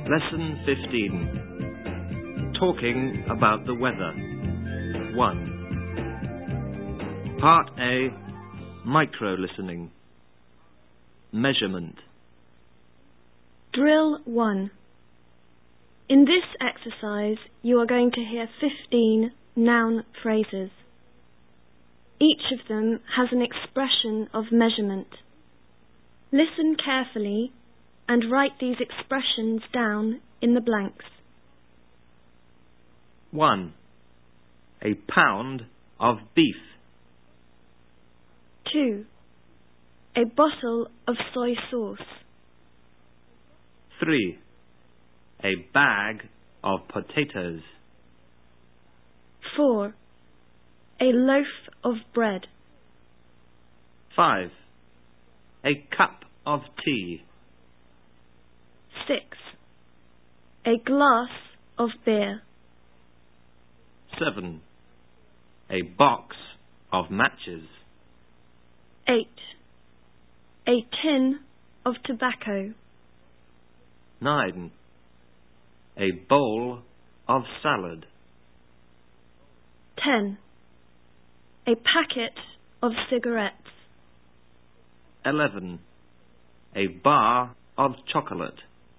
Lesson 15. Talking about the weather. 1. Part A. Micro-listening. Measurement. Drill 1. In this exercise, you are going to hear 15 noun phrases. Each of them has an expression of measurement. Listen carefully and write these expressions down in the blanks. 1. A pound of beef. 2. A bottle of soy sauce. 3. A bag of potatoes. 4. A loaf of bread. 5. A cup of tea. 6. A glass of beer. 7. A box of matches. 8. A tin of tobacco. 9. A bowl of salad. 10. A packet of cigarettes. 11. A bar of chocolate.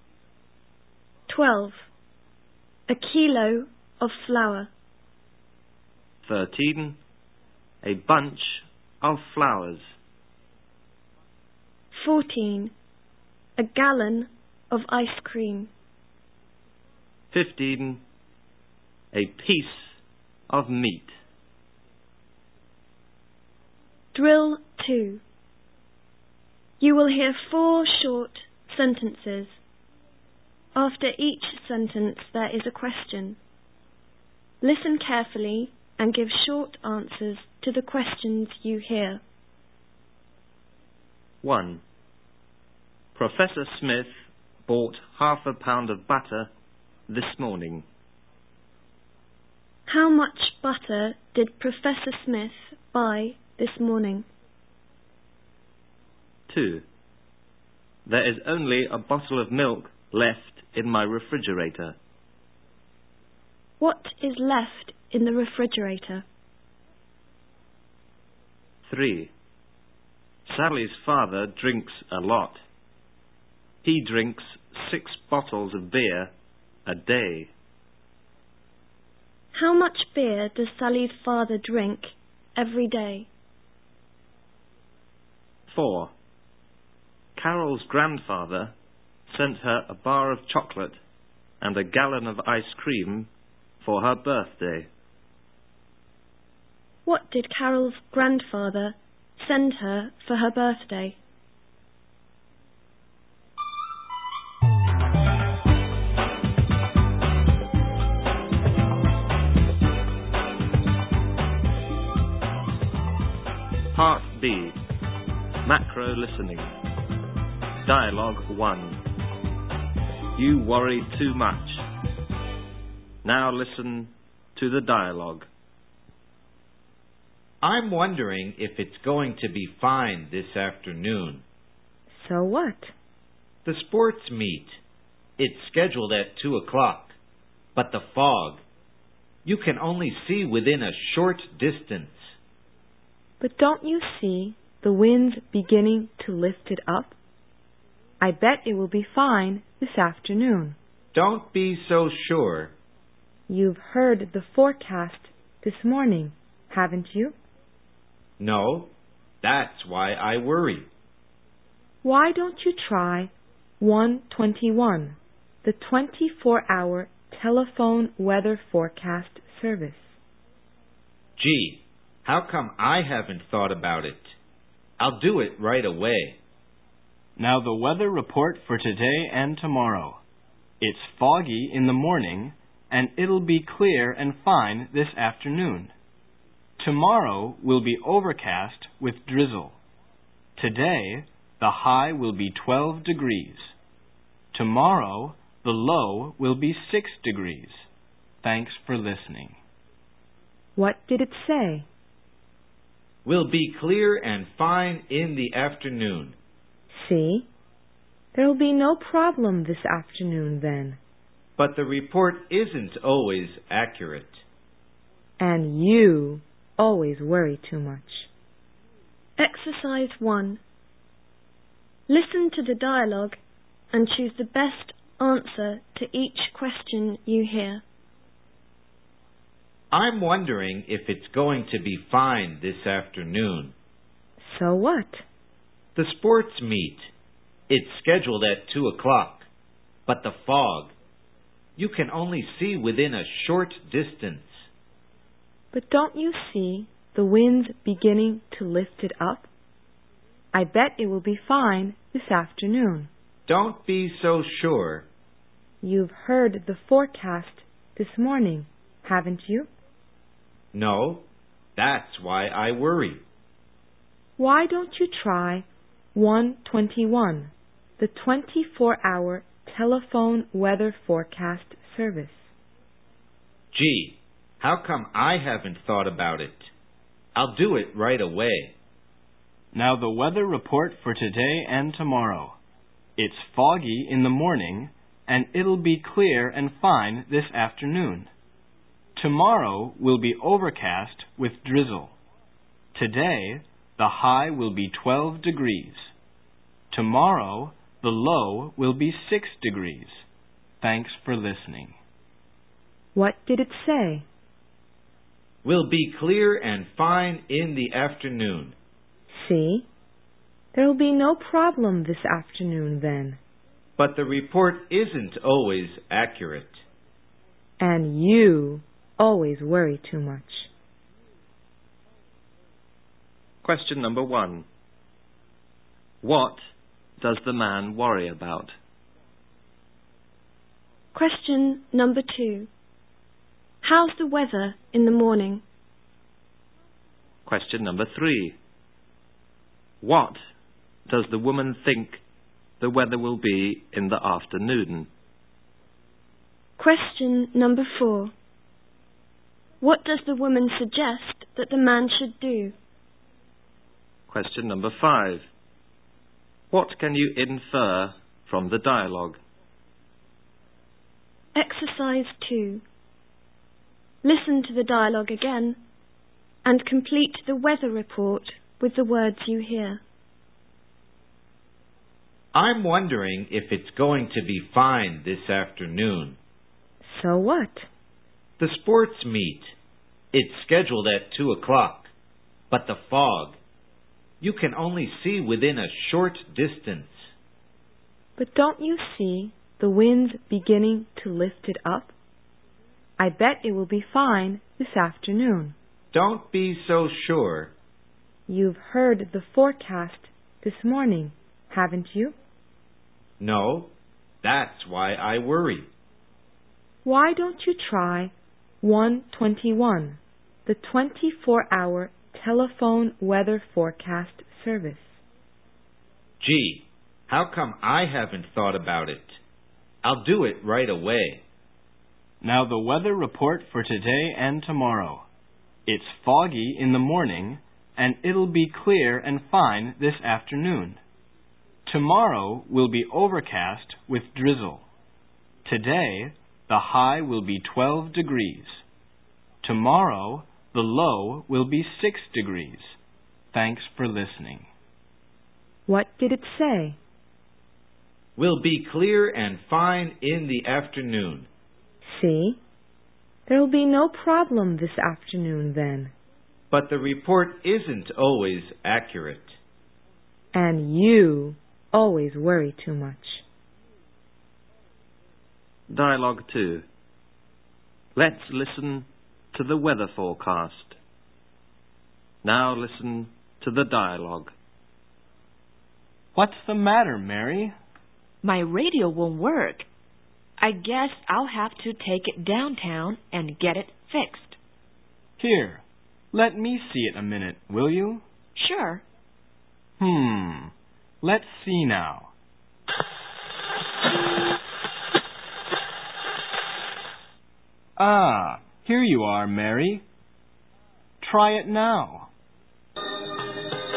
12. A kilo of flour. 13. A bunch of flowers. 14. A gallon of ice cream. 15. A piece of meat. Drill 2. You will hear 4 short sentences. After each sentence there is a question. Listen carefully and give short answers to the questions you hear. 1. Professor Smith bought half a pound of butter this morning. How much butter did Professor Smith buy this morning? 2. There is only a bottle of milk left in my refrigerator. What is left in the refrigerator? 3. Sally's father drinks a lot. He drinks 6 bottles of beer a day. How much beer does Sally's father drink every day? 4. Carol's grandfather sent her a bar of chocolate and a gallon of ice cream for her birthday. What did Carol's grandfather send her for her birthday? Part B. Macro listening. Dialogue 1. You worry too much. Now listen to the dialogue. I'm wondering if it's going to be fine this afternoon. So what? The sports meet. It's scheduled at 2 o'clock. But the fog. You can only see within a short distance. But don't you see the wind beginning to lift it up? I bet it will be fine this afternoon. Don't be so sure. You've heard the forecast this morning, haven't you? No, that's why I worry. Why don't you try 121, the 24-hour telephone weather forecast service? Gee, how come I haven't thought about it? I'll do it right away. Now the weather report for today and tomorrow. It's foggy in the morning, and it'll be clear and fine this afternoon. Tomorrow will be overcast with drizzle. Today, the high will be 12 degrees. Tomorrow, the low will be 6 degrees. Thanks for listening. What did it say? Will be clear and fine in the afternoon. See? There will be no problem this afternoon then. But the report isn't always accurate. And you always worry too much. Exercise 1. Listen to the dialogue and choose the best answer to each question you hear. I'm wondering if it's going to be fine this afternoon. So what? The sports meet. It's scheduled at 2 o'clock. But the fog, you can only see within a short distance. But don't you see the wind's beginning to lift it up? I bet it will be fine this afternoon. Don't be so sure. You've heard the forecast this morning, haven't you? No, that's why I worry. Why don't you try 121, the 24-hour telephone weather forecast service? Gee, how come I haven't thought about it? I'll do it right away. Now the weather report for today and tomorrow. It's foggy in the morning, and it'll be clear and fine this afternoon. Tomorrow will be overcast with drizzle. Today, the high will be 12 degrees. Tomorrow, the low will be 6 degrees. Thanks for listening. What did it say? Will be clear and fine in the afternoon. See? There'll be no problem this afternoon then. But the report isn't always accurate. And you always worry too much. Question number 1. What does the man worry about? Question number 2. How's the weather in the morning? Question number 3. What does the woman think the weather will be in the afternoon? Question number 4. What does the woman suggest that the man should do? Question number 5. What can you infer from the dialogue? Exercise 2. Listen to the dialogue again and complete the weather report with the words you hear. I'm wondering if it's going to be fine this afternoon. So what? The sports meet. It's scheduled at 2 o'clock. But the fog, you can only see within a short distance. But don't you see the wind's beginning to lift it up? I bet it will be fine this afternoon. Don't be so sure. You've heard the forecast this morning, haven't you? No, that's why I worry. Why don't you try 121, the 24-hour telephone weather forecast service? Gee, how come I haven't thought about it? I'll do it right away. Now the weather report for today and tomorrow. It's foggy in the morning, and it'll be clear and fine this afternoon. Tomorrow will be overcast with drizzle. Today, the high will be 12 degrees. Tomorrow, the low will be 6 degrees. Thanks for listening. What did it say? Will be clear and fine in the afternoon. See? There'll be no problem this afternoon then. But the report isn't always accurate. And you always worry too much. Dialogue 2. Let's listen to the weather forecast. Now listen to the dialogue. What's the matter, Mary? My radio won't work. I guess I'll have to take it downtown and get it fixed. Here, let me see it a minute, will you? Sure. Let's see now. Ah, here you are, Mary. Try it now.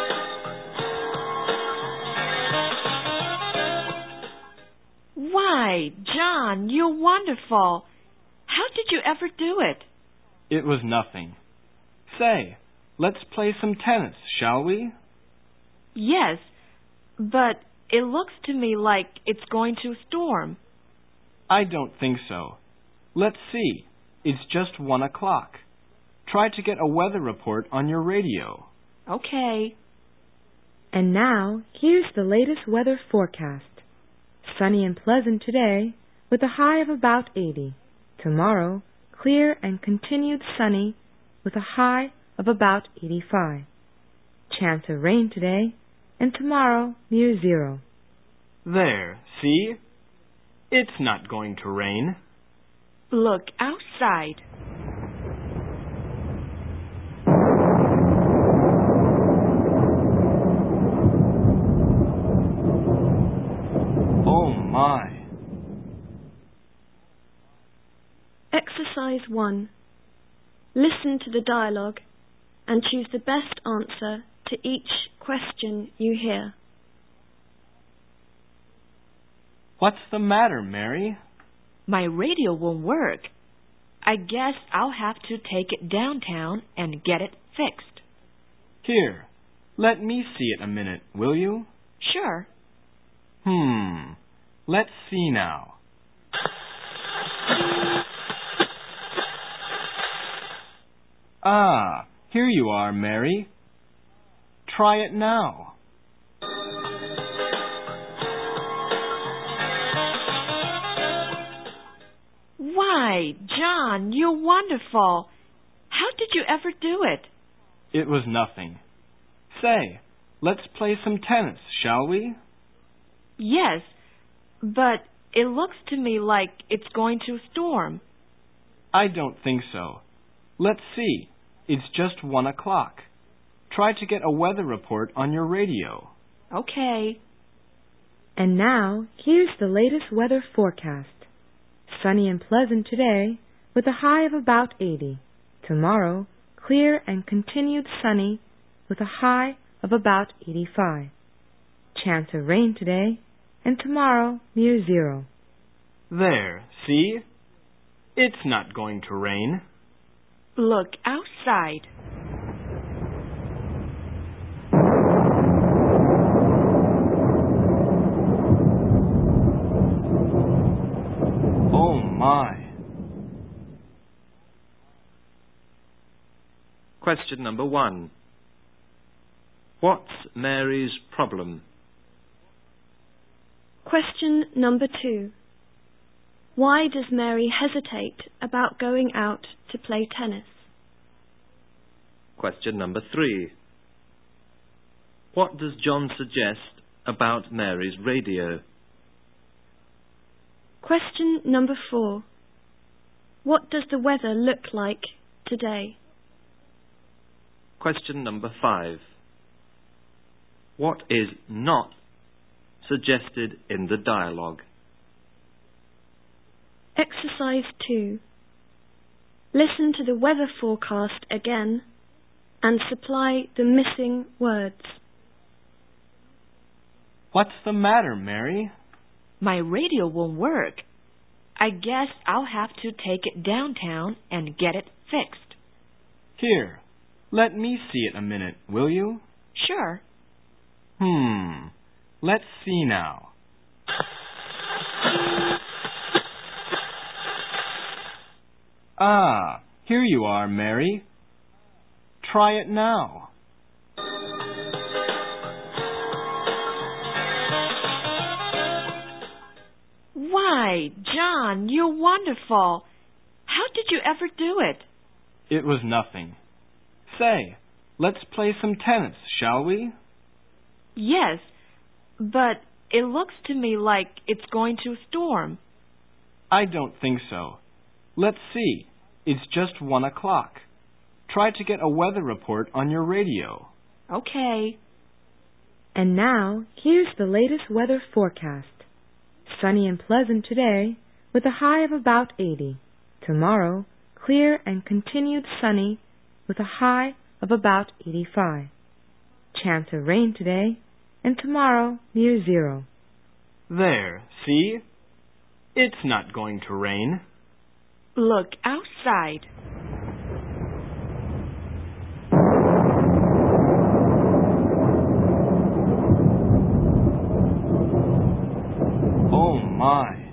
Why, Why, John, you're wonderful. How did you ever do it? It was nothing. Say, let's play some tennis, shall we? Yes, but it looks to me like it's going to storm. I don't think so. Let's see. It's just 1 o'clock. Try to get a weather report on your radio. Okay. And now, here's the latest weather forecast. Sunny and pleasant today, with a high of about 80. Tomorrow, clear and continued sunny, with a high of about 85. Chance of rain today, and tomorrow near 0. There, see? It's not going to rain. Look outside. Oh my. Exercise 1. Listen to the dialogue and choose the best answer to each question you hear. What's the matter, Mary? My radio won't work. I guess I'll have to take it downtown and get it fixed. Here, let me see it a minute, will you? Sure. Let's see now. Ah, here you are, Mary. Try it now. Why, John, you're wonderful. How did you ever do it? It was nothing. Say, let's play some tennis, shall we? Yes, but it looks to me like it's going to storm. I don't think so. Let's see. It's just 1 o'clock. Try to get a weather report on your radio. Okay. And now, here's the latest weather forecast. Sunny and pleasant today, with a high of about 80. Tomorrow, clear and continued sunny, with a high of about 85. Chance of rain today, and tomorrow near 0. There, see? It's not going to rain. Look outside. Oh my. Question number 1. What's Mary's problem? Question number 2. Why does Mary hesitate about going out to play tennis? Question number 3. What does John suggest about Mary's radio? Question number 4. What does the weather look like today? Question number 5. What is not suggested in the dialogue? Exercise 2. Listen to the weather forecast again and supply the missing words. What's the matter, Mary? My radio won't work. I guess I'll have to take it downtown and get it fixed. Here, let me see it a minute, will you? Sure. Let's see now. Ah, here you are, Mary. Try it now. Why, John, you're wonderful. How did you ever do it? It was nothing. Say, let's play some tennis, shall we? Yes, but it looks to me like it's going to storm. I don't think so. Let's see. It's just 1 o'clock. Try to get a weather report on your radio. Okay. And now, here's the latest weather forecast. Sunny and pleasant today, with a high of about 80. Tomorrow, clear and continued sunny, with a high of about 85. Chance of rain today, and tomorrow near 0. There, see? It's not going to rain. Look outside. Oh my!